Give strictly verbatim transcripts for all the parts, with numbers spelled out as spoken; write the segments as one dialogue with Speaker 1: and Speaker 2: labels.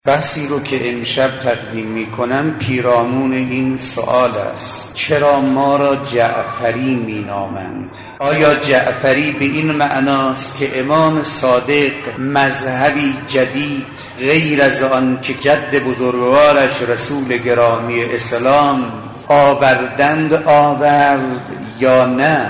Speaker 1: بحثی رو که امشب تقدیم می کنم پیرامون این سوال است: چرا ما را جعفری می نامند؟ آیا جعفری به این معناست که امام صادق مذهبی جدید غیر از آن که جد بزرگوارش رسول گرامی اسلام آوردند آورد یا نه؟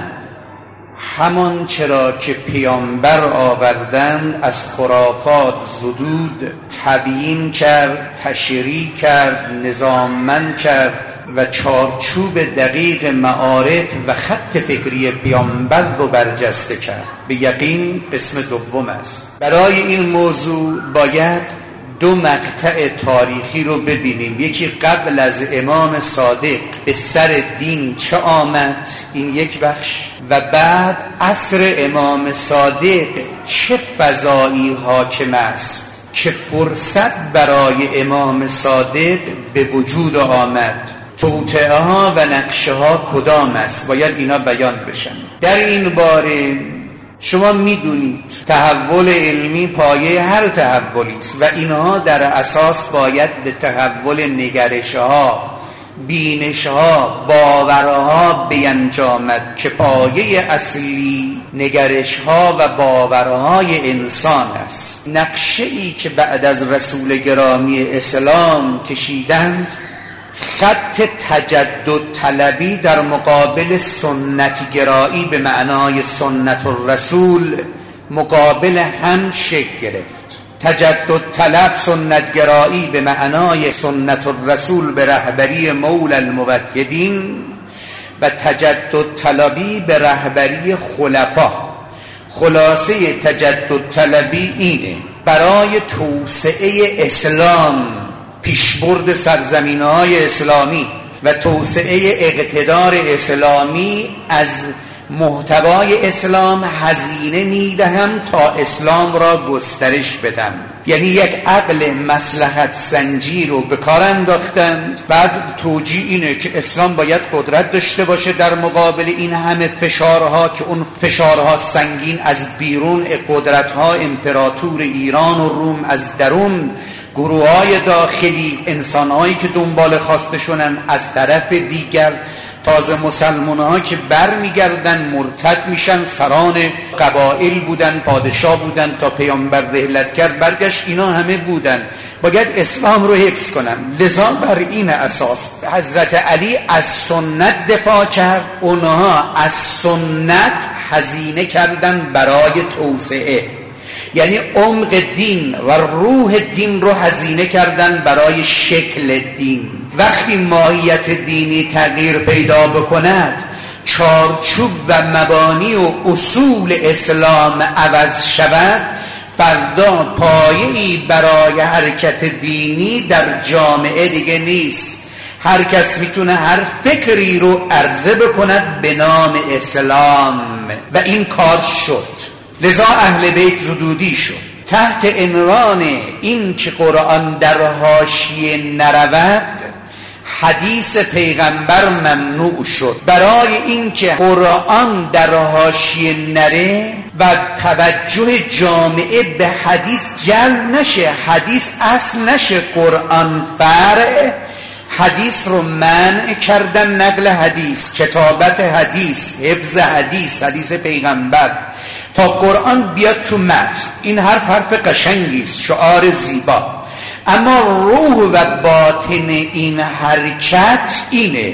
Speaker 1: همان چرا که پیامبر آوردند از خرافات زدود، تبیین کرد، تشریح کرد، نظاممند کرد و چارچوب دقیق معارف و خط فکری پیامبر رو برجسته کرد. به یقین اسم دوم است. برای این موضوع باید دو مقطع تاریخی رو ببینیم. یکی قبل از امام صادق به سر دین چه آمد، این یک بخش، و بعد عصر امام صادق چه فضایی حاکم است که فرصت برای امام صادق به وجود آمد. توطئه ها و نقشه ها کدام است؟ باید اینا بیان بشن. در این باره شما میدونید تحول علمی پایه هر تحولی است و اینها در اساس باید به تحول نگرش‌ها، بینش‌ها، باورها بینجامد که پایه اصلی نگرش‌ها و باورهای انسان است. نقشه‌ای که بعد از رسول گرامی اسلام کشیدند خط تجدد طلبی در مقابل سنت گرایی به معنای سنت الرسول مقابل هم شکل گرفت. تجدد طلب سنت گرایی به معنای سنت الرسول به رهبری مولا الموحدین و تجدد طلبی به رهبری خلفا. خلاصه تجدد طلبی اینه: برای توسعه اسلام، پیشبرد سرزمین‌های اسلامی و توسعه اقتدار اسلامی، از محتوای اسلام هزینه میدهم تا اسلام را گسترش بدم. یعنی یک عقل مصلحت سنجی رو به کار انداختند. بعد توجیه اینه که اسلام باید قدرت داشته باشه در مقابل این همه فشارها که اون فشارها سنگین از بیرون، قدرت‌ها امپراتور ایران و روم از درون، گروه‌های داخلی، انسان‌هایی که دنبال خواستشونن از طرف دیگر، تازه مسلمان‌ها که بر میگردن مرتد میشن، سران قبایل بودن، پادشاه بودن تا پیامبر رحلت کرد برگشت، اینا همه بودن، باید اسلام رو حفظ کنن. لذا بر این اساس حضرت علی از سنت دفاع کرد، اونها از سنت هزینه کردن برای توسعه، یعنی عمق دین و روح دین رو هزینه کردن برای شکل دین. وقتی ماهیت دینی تغییر پیدا بکند، چارچوب و مبانی و اصول اسلام عوض شود، فردا پایه‌ای برای حرکت دینی در جامعه دیگه نیست. هر کس میتونه هر فکری رو عرضه بکند به نام اسلام و این کار شد. لذا اهل بیت زدودی شد. تحت عنوان این که قرآن در حاشیه نرود، حدیث پیغمبر ممنوع شد. برای این که قرآن در حاشیه نره و توجه جامعه به حدیث جلب نشه، حدیث اصل نشه، قرآن فرع، حدیث رو منع کردن، نقل حدیث، کتابت حدیث، حفظ حدیث، حدیث پیغمبر، تا قرآن بیاد تو متن. این حرف حرف قشنگیست، شعار زیبا، اما روح و باطن این حرکت اینه: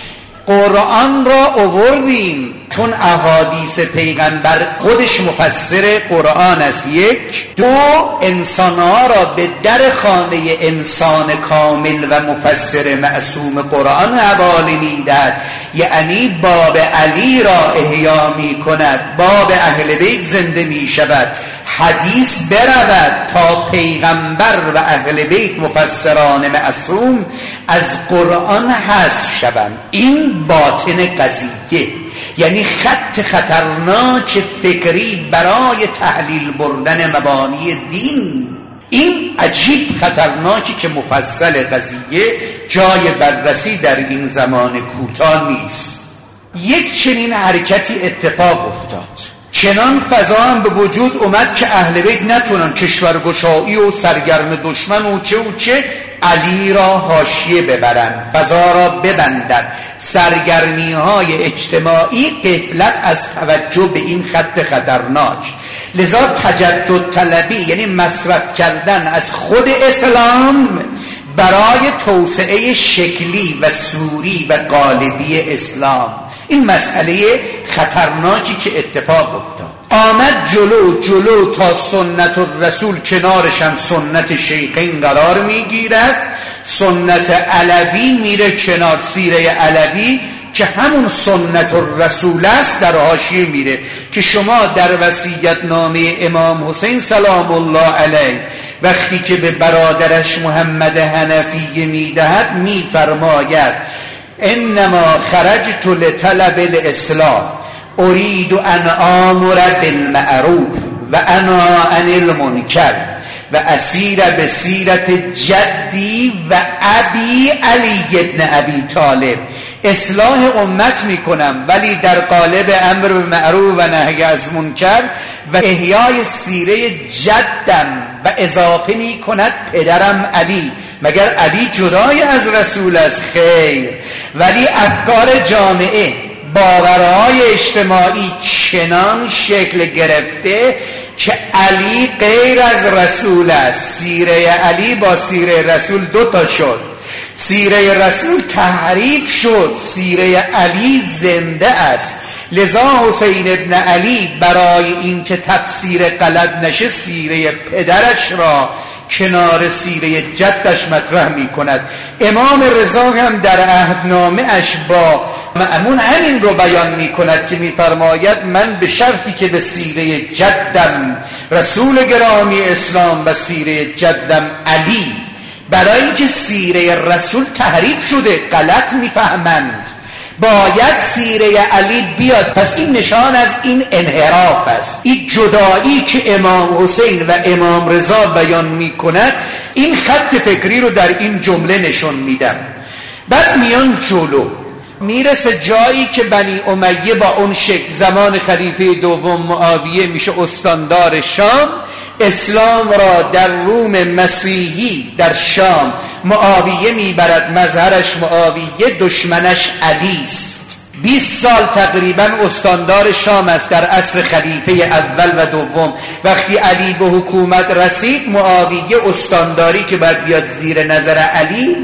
Speaker 1: قرآن را آوردیم چون احادیث پیغمبر خودش مفسر قرآن است، یک. دو، انسانها را به در خانه انسان کامل و مفسر معصوم قرآن حواله می‌دهد، یعنی باب علی را احیا می‌کند، باب اهل بیت زنده می‌شود، حدیث برود تا پیغمبر و اهل بیت مفسران معصوم از قرآن حذف شوند. این باطن قضیه، یعنی خط خطرناک فکری برای تحلیل بردن مبانی دین. این عجیب خطرناکی که مفصل قضیه جای بررسی در این زمان کوتاه نیست. یک چنین حرکتی اتفاق افتاد. چنان فضا هم به وجود اومد که اهل بیت نتونن کشورگشایی و سرگرم دشمن و چه و چه علی را حاشیه ببرن، فضا را ببندن، سرگرمی های اجتماعی غفلت از توجه به این خط خطرناک. لذا تجدد طلبی یعنی مصرف کردن از خود اسلام برای توسعه شکلی و صوری و قالبی اسلام، این مسئله خطرناکی که اتفاق افتاد. آمد جلو جلو تا سنت الرسول کنارشم سنت شیخین قرار میگیرد، سنت علوی میره کنار، سیره علوی که همون سنت الرسول است در حاشیه میره که شما در وصیت نامه امام حسین سلام الله علیه وقتی که به برادرش محمد حنفی میدهد میفرماید انما خرجت لطلب الاسلام اريد ان آمر بالمعروف و انا عن المنکر و اسیر بسیرت جدی و ابی علی ابن ابی طالب. اصلاح امت میکنم ولی در قالب امر بالمعروف و نهی از منکر و احیای سیره جدم و اضافه میکند پدرم علی. مگر علی جدای از رسول است؟ خیر. ولی افکار جامعه، باورهای اجتماعی چنان شکل گرفته که علی غیر از رسول است. سیره علی با سیره رسول دوتا شد، سیره رسول تحریف شد، سیره علی زنده است. لذا حسین ابن علی برای اینکه تفسیر غلط نشه سیره پدرش را کنار سیره جدش مطرح می کند. امام رضا هم در عهدنامه اش با مأمون همین رو بیان می کند که می فرماید من به شرطی که به سیره جدم رسول گرامی اسلام و سیره جدم علی، برای اینکه سیره رسول تحریف شده غلط می فهمند، باید سیره علی بیاد. پس این نشان از این انحراف است، این جدایی که امام حسین و امام رضا بیان می کند. این خط فکری رو در این جمله نشون میدم. بعد میان جلو میرسه جایی که بنی امیه با اون شکل زمان خلیفه دوم معاویه میشه استاندار شام، اسلام را در روم مسیحی در شام معاویه میبرد، مظهرش معاویه، دشمنش علی است. بیست سال تقریبا استاندار شام است در عصر خلیفه اول و دوم. وقتی علی به حکومت رسید معاویه استانداری که باید بیاد زیر نظر علی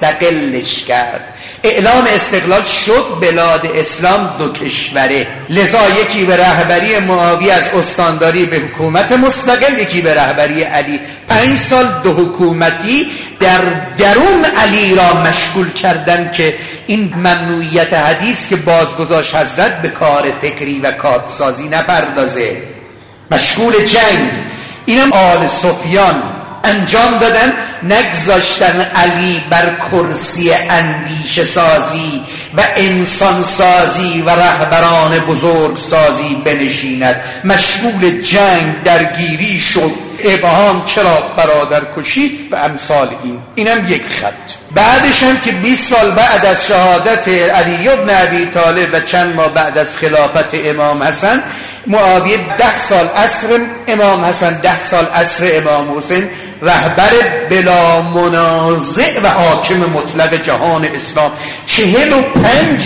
Speaker 1: مستقلش کرد. اعلام استقلال شد، بلاد اسلام دو کشوره. لذا یکی به رهبری معاویه از استانداری به حکومت مستقل، یکی به رهبری علی. پنج سال دو حکومتی در درون علی را مشغول کردن که این ممنوعیت حدیث که بازگذاشت حضرت به کار فکری و کادسازی نپردازه، مشغول جنگ. اینم آل سفیان انجام دادن، نگذاشتن علی بر کرسی اندیشه سازی و انسان سازی و رهبران بزرگ سازی بنشیند. مشغول جنگ درگیری شد، ابهام چرا برادر کشی و امثال این. اینم یک خط. بعدش هم که بیست سال بعد از شهادت علی ابن ابی طالب و چند ماه بعد از خلافت امام حسن، معاویه ده سال عصر امام حسن، ده سال عصر امام حسین، رهبر بلا منازع و حاکم مطلق جهان اسلام، چهل و پنج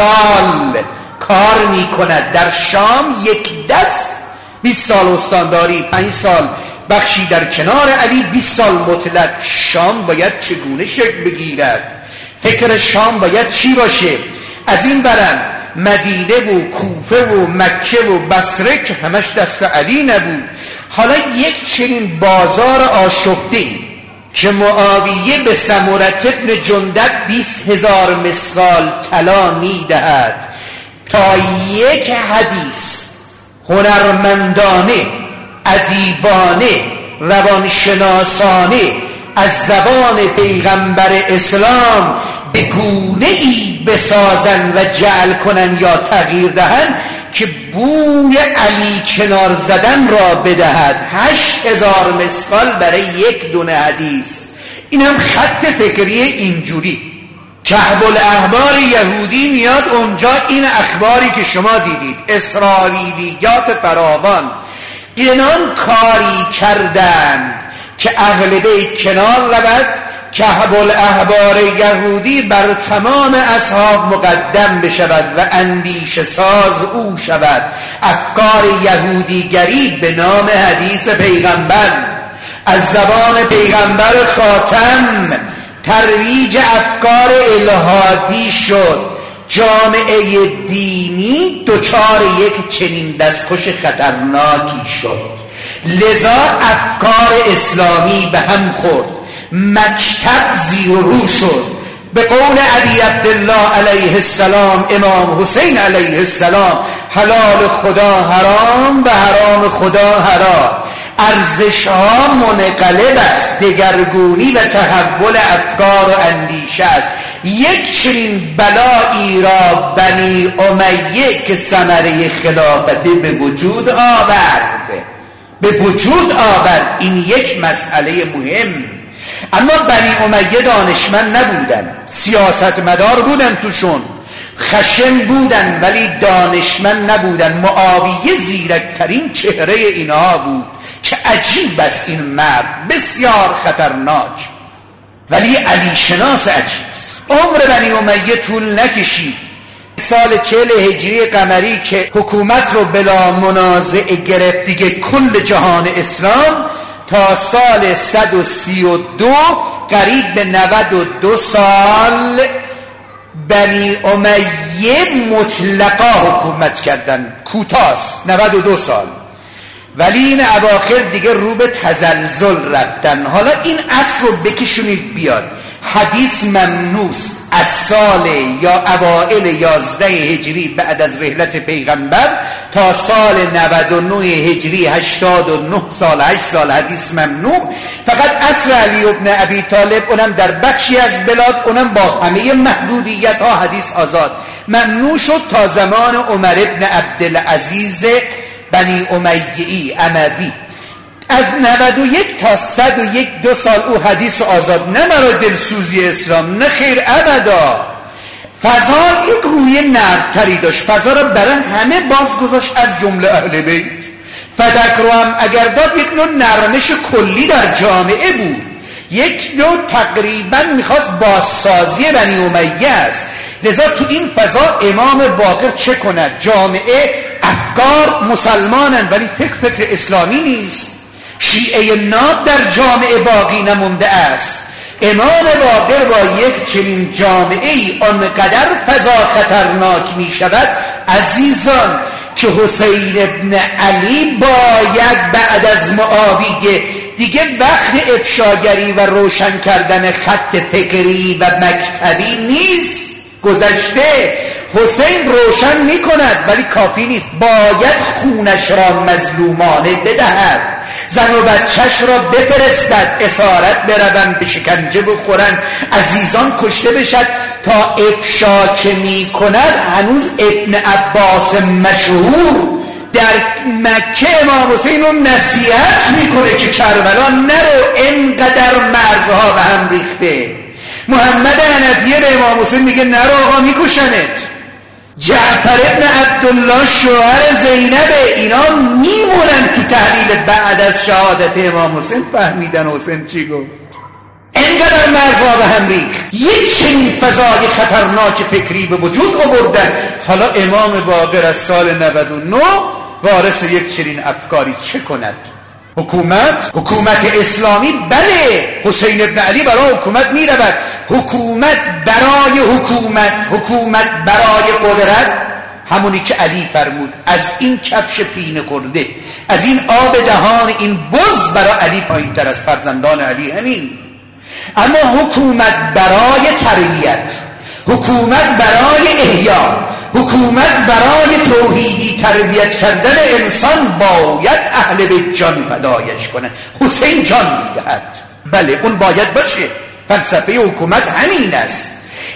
Speaker 1: سال کار می کند در شام یک دست. بیست سال استانداری، پنج سال بخشی در کنار علی، بیست سال مطلق. شام باید چگونه شکل بگیرد؟ فکر شام باید چی باشه؟ از این برم مدینه و کوفه و مکه و بصره که همش دست علی نبود. حالا یک چنین بازار آشفته که معاویه به سمرة ابن جندب بیست هزار مسقال طلا میدهد تا یک حدیث هنرمندانه، ادیبانه، روانشناسانه از زبان پیغمبر اسلام به گونه ای بسازن و جعل کنن یا تغییر دهن که بوی علی کنار زدن را بدهد. هشت هزار مسقال برای یک دونه حدیث. این هم خط فکری اینجوری. کهب الاحبار یهودی میاد اونجا این اخباری که شما دیدید، اسرائیلیات فراوان اینان کاری کردند که اهل بیت کنار رود، کهب الاحبار یهودی بر تمام اصحاب مقدم بشود و اندیشه ساز او شود. افکار یهودیگری به نام حدیث پیغمبر از زبان پیغمبر خاتم ترویج افکار الهادی شد. جامعه دینی دچار یک چنین دستخوش خطرناکی شد، لذا افکار اسلامی به هم خورد، مکتب زیر و رو شد. به قول علی عبدالله علیه السلام، امام حسین علیه السلام، حلال خدا حرام و حرام خدا حلال. ارزش ها منقلب است، دگرگونی و تحول افکار و اندیشه است. یک چنین بلایی را بنی امیه که ثمره خلافت به وجود آورد به وجود آورد این یک مسئله مهم. اما بنی امیه دانشمند نبودن، سیاستمدار بودن، توشون خشن بودن ولی دانشمند نبودن. معاویه زیرکترین چهره اینها بود که عجیب است این مرد، بسیار خطرناک ولی علی شناس عجیب. عمر بنی امیه طول نکشید. سال چهل هجری قمری که حکومت رو بلا منازعه گرفت دیگه کل جهان اسلام، تا سال صد و سی و دو قریب به نود و دو سال بنی امیه مطلقا حکومت کردن. کوتاست نود و دو سال، ولی این اواخر دیگه رو به تزلزل رفتن. حالا این اصل رو بکشونید بیاد. حدیث ممنوست از سال یا اوائل یازده هجری بعد از رحلت پیغمبر تا سال نود و نه هجری، هشتاد و نه سال، هشت سال حدیث ممنوع. فقط عصر علی ابن ابی طالب، اونم در بخشی از بلاد، اونم با همه محدودیت ها حدیث آزاد ممنوع شد تا زمان عمر ابن عبدالعزیز بنی امیه‌ای اموی. از نود و یک تا صد و یک دو سال او حدیث آزاد. نه مرا دلسوزی اسلام، نه خیر ابدا. فضا یک روی نرم‌تری داشت، فضا را برای همه باز گذاشت از جمله اهل بیت. فدک رو هم اگر داد یک نوع نرمش کلی در جامعه بود، یک نوع تقریبا میخواست بازسازی بنی امیه است. لذا تو این فضا امام باقر چه کند؟ جامعه افکار مسلمانن ولی فکر فکر اسلامی نیست. شیعه ناب در جامعه باقی نمونده است. امام باقر با یک چنین جامعه ای آنقدر فضا خطرناک می شود عزیزان که حسین ابن علی باید بعد از معاویه دیگه وقت افشاگری و روشن کردن خط فکری و مکتبی نیست، گذشته. حسین روشن می کند ولی کافی نیست، باید خونش را مظلومانه بدهد، زن و بچهش را بفرستد، اسارت بروند، به شکنجه بخورند، عزیزان کشته بشد. تا افشا که می کند هنوز ابن عباس مشهور در مکه امام حسین رو نصیحت می کنه که کربلا نرو، اینقدر مرزها به هم ریخته. محمد حنفیه به امام حسین میگه نرو آقا میکشنت. جعفر ابن عبدالله شوهر زینبه، اینا میمونن تو تحلیل بعد از شهادت امام حسین. فهمیدن حسین چی گفت؟ اینقدر مرزها به هم ریخت، یک چنین فضای خطرناک فکری به وجود آوردن. حالا امام باقر از سال نود و نه وارث یک چنین افکاری چه کند؟ حکومت حکومت اسلامی، بله حسین ابن علی برای حکومت می رود. حکومت برای حکومت، حکومت برای قدرت، همونی که علی فرمود از این کفش پینه خورده، از این آب دهان این بز برای علی پایین تر از فرزندان علی همین. اما حکومت برای تربیت، حکومت برای احیا، حکومت برای توحیدی تربیت کردن انسان باید اهل بیت جان فدایش کنه. حسین جان میدهد، بله اون باید باشه. فلسفه حکومت همین است.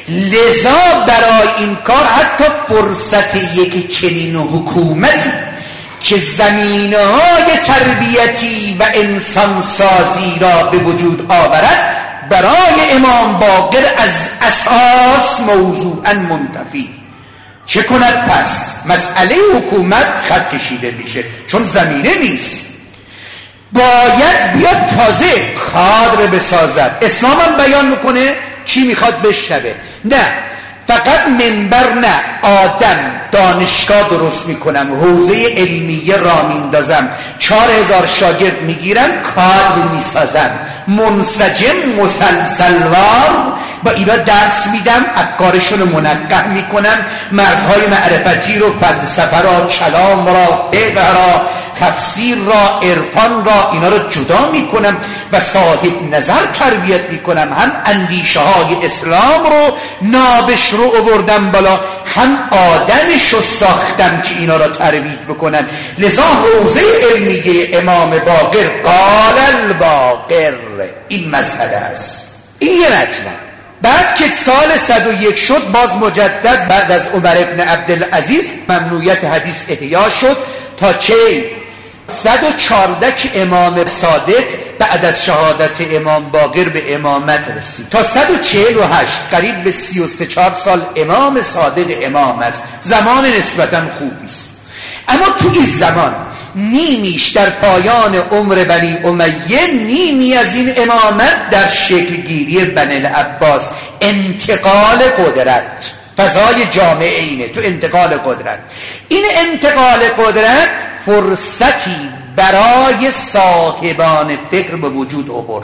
Speaker 1: لذا برای این کار حتی فرصت یک چنین حکومتی که زمینه‌های تربیتی و انسانسازی را به وجود آورد برای امام باقر از اساس موضوعا منتفی. چه کند پس؟ مسئله حکومت خط کشیده میشه چون زمینه نیست. باید بیاد تازه کادر بسازد. اسلام هم بیان میکنه چی میخواد بشنوه. نه فقط منبر نه، آدم. دانشگاه درست میکنم، حوزه علمیه را میندازم، چهار هزار شاگرد میگیرم، کادر میسازم، منسجم مسلسلوار با اینا درس میدم، افکارشون رو منقح میکنم، مرزهای معرفتی رو، فلسفه را، کلام را، فقه را، تفسیر را، عرفان را، اینا رو جدا میکنم و صاحب نظر تربیت میکنم. هم اندیشه های اسلام رو نابش رو آوردم بالا، هم آدمش رو ساختم که اینا را ترویج بکنن. لذا حوزه علمیه امام باقر قال الباقر این مسئله است. این یه مطلب. بعد که سال صد و یک شد، باز مجدد بعد از عمر ابن عبدالعزیز ممنوعیت حدیث احیا شد تا چه؟ صد و چهارده که امام صادق بعد از شهادت امام باقر به امامت رسید تا صد و چهل و هشت، قریب به سی و سه چهار سال امام صادق امام است. زمان نسبتا خوبی است. اما تو این زمان نیمیش در پایان عمر بنی امیه، نیمی از این امامت در شکل گیری بنی العباس، انتقال قدرت. فضای جامعه اینه تو انتقال قدرت. این انتقال قدرت فرصتی برای صاحبان فکر به وجود آورد.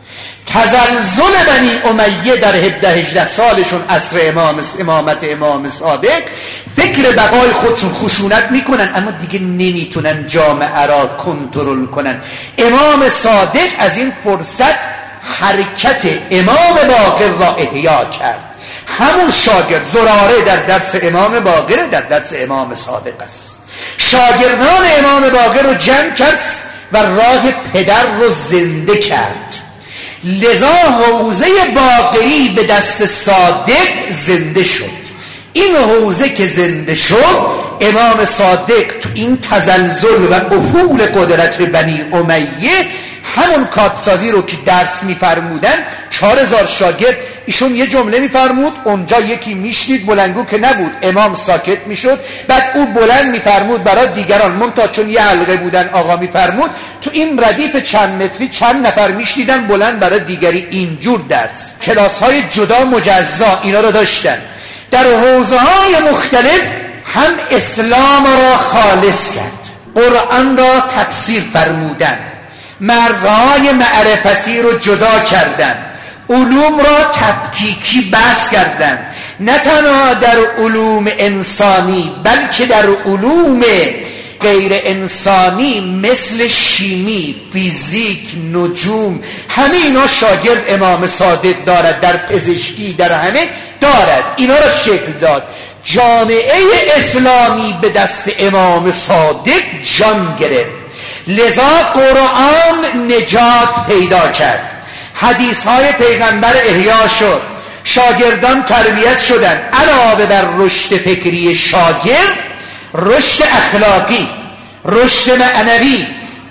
Speaker 1: تزلزل بنی امیه در هفده هجده سالشون عصر امام امامت امام صادق، فکر بقای خودشون خشونت میکنن اما دیگه نمیتونن جامعه را کنترل کنن. امام صادق از این فرصت حرکت امام باقر را احیا کرد. همون شاگرد زراره در درس امام باقر در درس امام صادق است. شاگردان امام باقر رو جمع کرد و راه پدر رو زنده کرد. لذا حوزه باقری به دست صادق زنده شد. این حوزه که زنده شد، امام صادق تو این تزلزل و افول قدرت بنی امیه همون کادسازی رو که درس میفرمودن، چهار هزار شاگرد، ایشون یه جمله میفرمود، اونجا یکی میشنید، بلندگو که نبود، امام ساکت میشد، بعد او بلند میفرمود برای دیگران، منتها چون یه حلقه بودن آقا میفرمود، تو این ردیف چند متری چند نفر میشنیدن بلند برای دیگری. اینجور درس، کلاس های جدا مجزا اینا رو داشتن. در حوزه های مختلف هم اسلام را خالص کرد، قرآن را تفسیر فرمودن، مرزهای معرفتی رو جدا کردن، علوم را تفکیکی بحث کردن، نه تنها در علوم انسانی بلکه در علوم غیر انسانی مثل شیمی، فیزیک، نجوم، همه اینا شاگرد امام صادق دارد، در پزشکی، در همه دارد. اینا را شکل داد. جامعه اسلامی به دست امام صادق جان گرفت. لذا قرآن نجات پیدا کرد، حدیث های پیغمبر احیا شد، شاگردان تربیت شدن. علاوه بر رشد فکری شاگرد، رشد اخلاقی، رشد معنوی،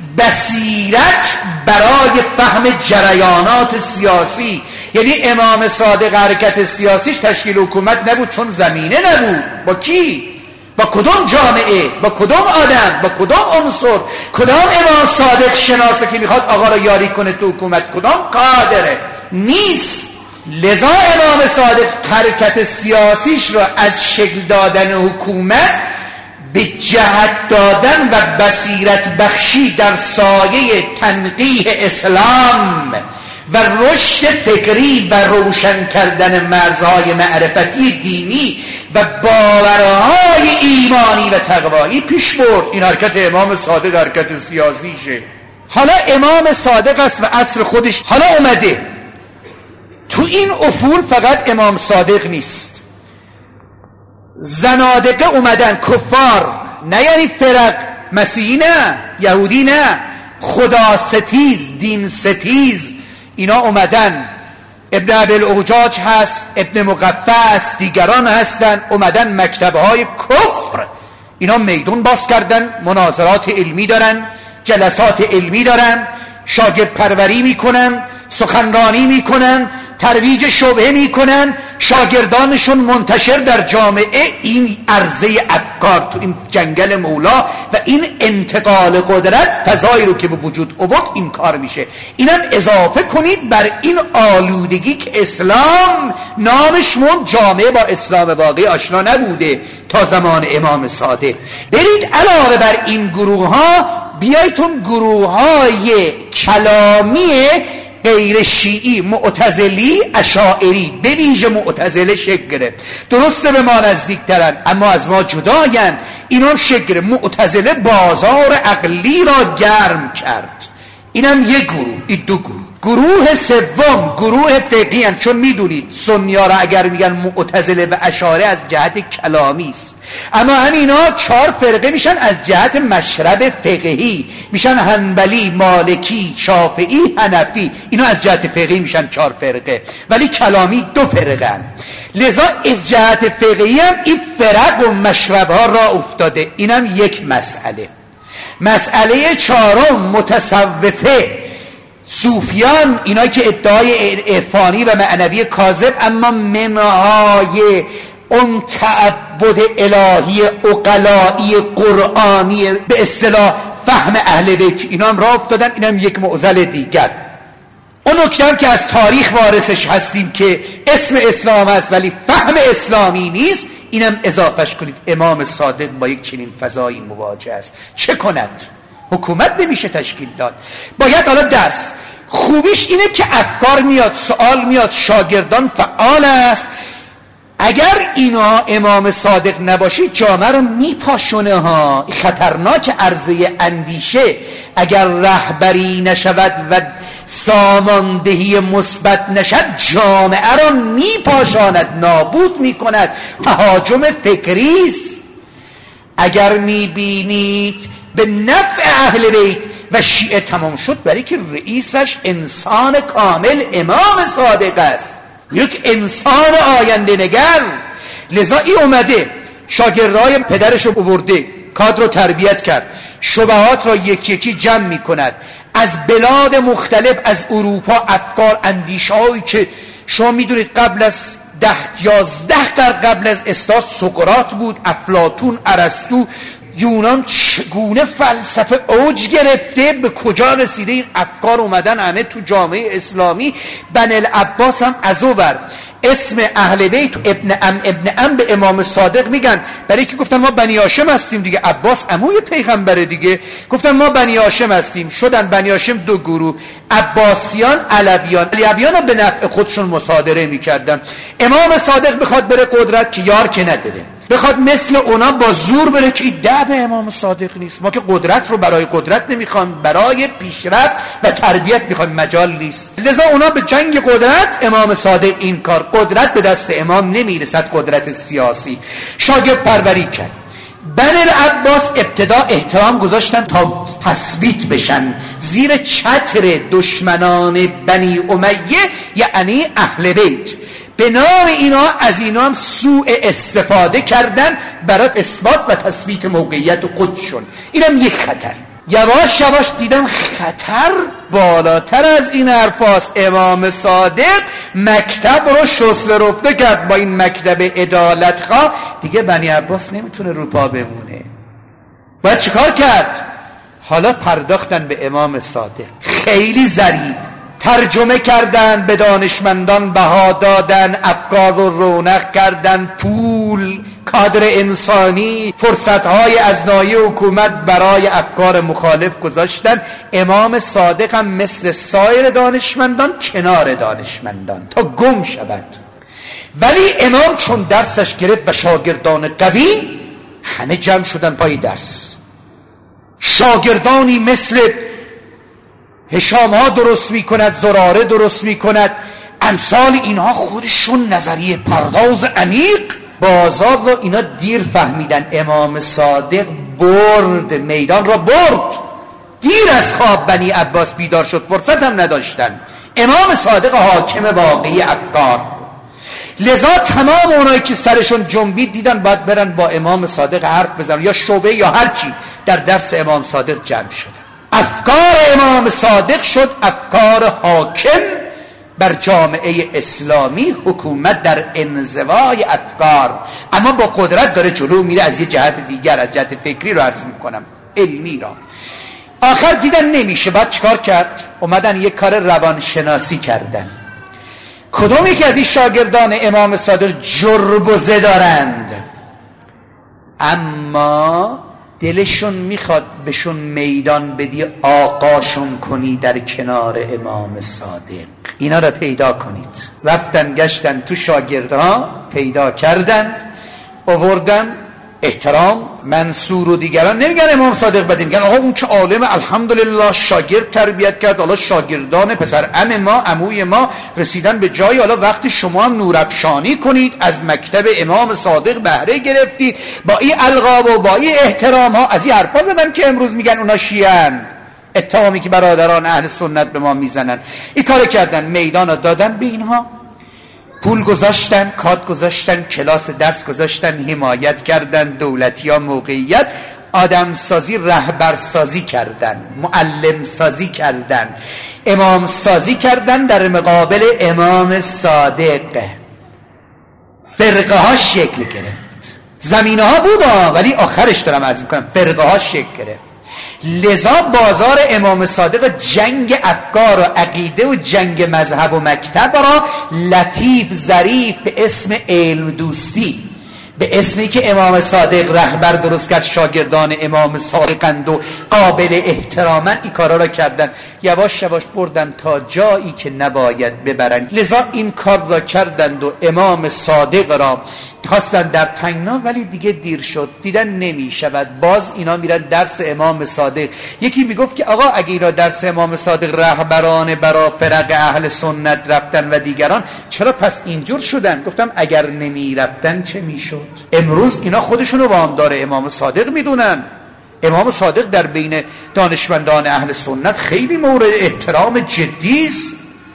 Speaker 1: بصیرت برای فهم جریانات سیاسی. یعنی امام صادق حرکت سیاسیش تشکیل حکومت نبود، چون زمینه نبود. با کی؟ با کدام جامعه؟ با کدام آدم؟ با کدام عنصر؟ کدام امام صادق شناسه که میخواد آقا را یاری کنه تو حکومت؟ کدام قادره؟ نیست. لذا امام صادق حرکت سیاسیش را از شکل دادن حکومت به جهت دادن و بصیرت بخشی در سایه تنقیح اسلام و رشد فکری و روشن کردن مرزهای معرفتی دینی و باورهای ایمانی و تقوایی پیش برد. این حرکت امام صادق حرکت سیاسیشه. حالا امام صادق است و عصر خودش حالا اومده. تو این افول فقط امام صادق نیست، زنادقه اومدن، کفار، نه یعنی فرق، مسیحی نه، یهودی نه، خدا ستیز، دین ستیز، اینا اومدن. ابن ابی‌الاوجاج هست، ابن مقفع هست، دیگران هستن، اومدن مکتبهای کفر، اینا میدون باز کردن، مناظرات علمی دارن، جلسات علمی دارن، شاگرد پروری میکنن، سخنرانی میکنن ترویج شبهه میکنن، شاگردانشون منتشر در جامعه این عرضه افکار تو این جنگل مولا و این انتقال قدرت فضایی رو که به وجود آورد این کار میشه. اینم اضافه کنید بر این آلودگی که اسلام نامش مون جامعه با اسلام واقعی آشنا نبوده تا زمان امام صادق. برید علاوه بر این گروه ها بیایتون گروه های کلامی غیر شیعی، معتزلی، اشاعری، به ویژه معتزله شکل گرفت. درسته به ما نزدیک ترن اما از ما جداین. اینا شکل گرفت. معتزله بازار عقلی را گرم کرد. اینم یک گروه. این دو گروه. گروه سوم گروه فقهی هستند. چون میدونید سنی‌ها را اگر میگن معتزله و اشاعره از جهت کلامی است، اما همینا چهار فرقه میشن از جهت مشرب فقهی، میشن حنبلی، مالکی، شافعی، حنفی. اینا از جهت فقهی میشن چهار فرقه، ولی کلامی دو فرقه هستند. لذا از جهت فقهی هم این فرق و مشرب ها را افتاده. اینم یک مسئله. مسئله چهارم متصوفه، صوفیان، اینایی که ادعای عرفانی و معنوی کاذب اما منهای اون تعبد الهی عقلایی قرآنی به اصطلاح فهم اهل بیت، اینا هم راه افتادن. اینم یک معضل دیگر. اون نکته هم که از تاریخ وارثش هستیم که اسم اسلام است ولی فهم اسلامی نیست، اینم اضافهش کنید. امام صادق با یک چنین فضایی مواجه است. چه کند؟ حکومت نمیشه تشکیل داد. باید حالا درس خوبیش اینه که افکار میاد، سوال میاد، شاگردان فعال است. اگر اینا امام صادق نباشید جامعه رو میپاشونه ها. خطرناک عرضه اندیشه اگر رهبری نشود و ساماندهی مثبت نشد جامعه رو میپاشاند، نابود میکند. تهاجم فکری است. اگر میبینید به نفع اهل بیت و شیعه تمام شد، برای که رئیسش انسان کامل امام صادق است، یک انسان آینده نگر. لذا ای اومده شاگردای پدرش رو آورده، کادر رو تربیت کرد، شبهات را یکی یکی جمع می کند. از بلاد مختلف، از اروپا افکار اندیشهایی که شما میدونید قبل از ده یازده قرن قبل از اسلام سقراط بود، افلاطون، ارسطو، یونان چگونه فلسفه اوج گرفته، به کجا رسیده این افکار اومدن همه تو جامعه اسلامی. بن العباس هم از اوور اسم اهل بیت ابن ام ابن ام به امام صادق میگن، برای که گفتن ما بنی هاشم هستیم دیگه. عباس عموی پیغمبره دیگه. گفتن ما بنی هاشم هستیم. شدن بنی هاشم دو گروه، عباسیان، علویان. علویان رو به نفع خودشون مصادره میکردن. امام صادق بخواد بره قدرت که یار که نداره، بخواد مثل اونا با زور بره که ده به امام صادق نیست. ما که قدرت رو برای قدرت نمیخوام، برای پیشرفت و تربیت میخوام، مجال نیست. لذا اونا به جنگ قدرت، امام صادق این کار، قدرت به دست امام نمیرسد، قدرت سیاسی. شاگرد پروری کرد. بن العباس ابتدا احترام گذاشتن تا تثبیت بشن زیر چتر دشمنان بنی امیه، یعنی اهل بیت. به نام اینا از اینا هم سوء استفاده کردن برای اثبات و تثبیت موقعیت خودشون. اینم یک خطر. یواش یواش دیدم خطر بالاتر از این حرفاست. امام صادق مکتب رو شسته رفته کرد با این مکتب عدالتخواه. دیگه بنی عباس نمیتونه رو پا بمونه. باید چیکار کرد؟ حالا پرداختن به امام صادق. خیلی ظریف ترجمه کردن، به دانشمندان بها دادن، افکار رو رونق کردن، پول، کادر انسانی، فرصتهای از ناحیه حکومت برای افکار مخالف گذاشتن. امام صادق هم مثل سایر دانشمندان کنار دانشمندان تا گم شود. ولی امام چون درسش گرفت و شاگردان قوی، همه جمع شدن پای درس. شاگردانی مثل هشام ها درست می کند، زراره درست می کند، امثال اینها خودشون نظریه پرداز عمیق. بازار رو اینا دیر فهمیدن. امام صادق برد، میدان را برد. دیر از خواب بنی عباس بیدار شد، فرصت هم نداشتن. امام صادق حاکم واقعی افکار. لذا تمام اونایی که سرشون جنبید دیدن باید برن با امام صادق حرف بزنن، یا شعبه یا هرچی. در درس امام صادق جمع شدن. افکار امام صادق شد افکار حاکم بر جامعه اسلامی حکومت در انزوای افکار، اما با قدرت داره جلو میره. از یه جهت دیگر، از جهت فکری رو عرض میکنم، علمی را. آخر دیدن نمیشه، بعد چیکار کرد؟ اومدن یه کار روانشناسی کردن. کدوم یکی از این شاگردان امام صادق جربوزه دارند، اما دلشون میخواد بهشون میدان بدی، آقاشون کنی در کنار امام صادق. اینا را پیدا کنید. رفتن گشتن تو شاگردها، پیدا کردند، آوردن. احترام منصور و دیگران نمیگن امام صادق بدین، میگن آقا اون که عالم، الحمدلله شاگرد تربیت کرد، حالا شاگردان پسر ام ما، عموی ما رسیدن به جایی، حالا وقتی شما هم نورافشانی کنید، از مکتب امام صادق بهره گرفتید، با این القاب و با این احترام ها. از این حرفا زدن که امروز میگن اونا شیعن، اتهامی که برادران اهل سنت به ما میزنن. این کار کردن، میدان دادن به اینها، پول گذاشتن، کات گذاشتن، کلاس درس گذاشتن، حمایت کردن، دولتی ها موقعیت، آدم سازی، رهبر سازی کردن، معلم سازی کردن، امام سازی کردن در مقابل امام صادق. فرقه ها شکل گرفت. زمینه ها بود ولی آخرش دارم عرض میکنم، فرقه ها شکل گرفت. لذا بازار امام صادق جنگ افکار و عقیده و جنگ مذهب و مکتب را لطیف ظریف به اسم علم دوستی، به اسمی که امام صادق رهبر درست کرد، شاگردان امام صادقند و قابل احترامن، این کارا را کردن. یواش یواش بردن تا جایی که نباید ببرن. لذا این کار را کردند و امام صادق را خواستن در تنگنا، ولی دیگه دیر شد، دیدن نمی شود. باز اینا میرن درس امام صادق. یکی میگفت که آقا اگه اینا درس امام صادق رهبران برا فرق اهل سنت رفتن و دیگران، چرا پس اینجور شدن؟ گفتم اگر نمی رفتن چه میشد؟ امروز اینا خودشونو وامدار امام صادق میدونن. امام صادق در بین دانشمندان اهل سنت خیلی مورد احترام جدی است.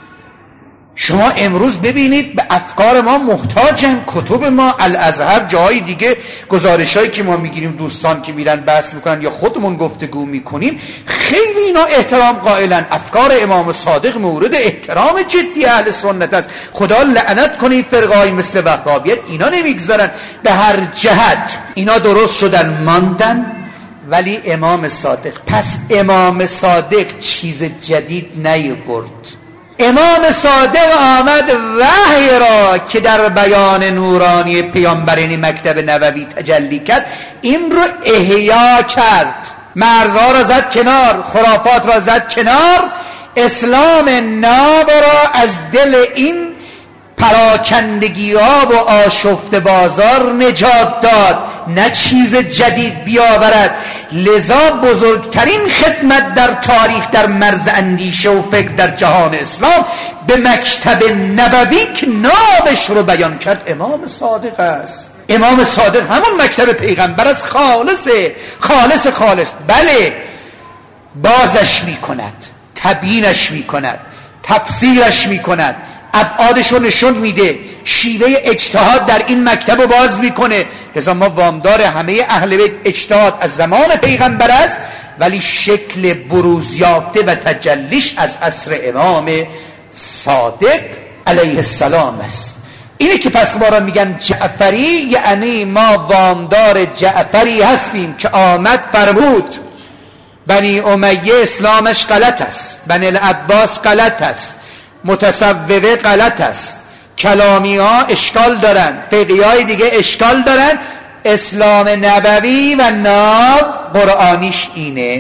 Speaker 1: شما امروز ببینید به افکار ما محتاجن، کتب ما، الازهر، جای دیگه گزارشایی که ما میگیریم، دوستان که میرن بحث میکنن یا خودمون گفتگو میکنیم، خیلی اینا احترام قائلن. افکار امام صادق مورد احترام جدی اهل سنت است. خدا لعنت کنه فرقه‌ای مثل وهابیت، اینا نمیگذارن. به هر جهت اینا درست شدن، ماندن. ولی امام صادق، پس امام صادق چیز جدید نیاورد. امام صادق آمد وحی را که در بیان نورانی پیامبرین مکتب نبوی تجلی کرد، این رو احیا کرد. مرزها را زد کنار، خرافات را زد کنار، اسلام ناب را از دل این پراکندگی ها و آشفت بازار نجات داد، نه چیز جدید بیاورد. لذا بزرگترین خدمت در تاریخ در مرز اندیشه و فکر در جهان اسلام به مکتب نبوی که نابش رو بیان کرد امام صادق است. امام صادق همون مکتب پیغمبر است، خالص خالص خالص. بله، بازش می کند، تبیینش می کند، تفسیرش می کند، ابعادش رو نشون میده، شیوه اجتهاد در این مکتب رو باز میکنه. لذا ما وامدار همه اهل بیت اجتهاد از زمان پیغمبر است، ولی شکل بروز یافته و تجلیش از عصر امام صادق علیه السلام است. اینه که پس ما را میگن جعفری، یعنی ما وامدار جعفری هستیم که آمد فرمود بنی امیه اسلامش غلط است، بنی العباس غلط است، متصوفه غلط است، کلامی ها اشکال دارن، فقیه های دیگه اشکال دارن، اسلام نبوی و ناب قرآنیش اینه.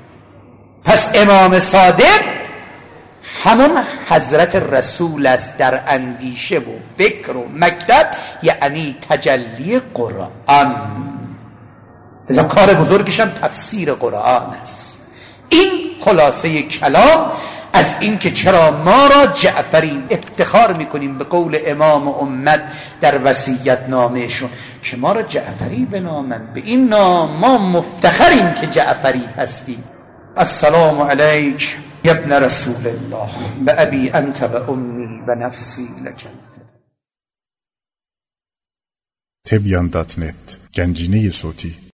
Speaker 1: پس امام صادق همون حضرت رسول است در اندیشه و فکر و مکتب، یعنی تجلی قرآن. لذا کار بزرگش هم تفسیر قرآن است. این خلاصه کلام از این که چرا ما را جعفری افتخار میکنیم به قول امام امت در وصیت نامهشون که ما را جعفری بنامند. به این نام ما مفتخریم که جعفری هستیم. السلام علیک یا ابن رسول الله، به ابی انت و امی و نفسی لک.
Speaker 2: تبیان دات نت، گنجینه صوتی.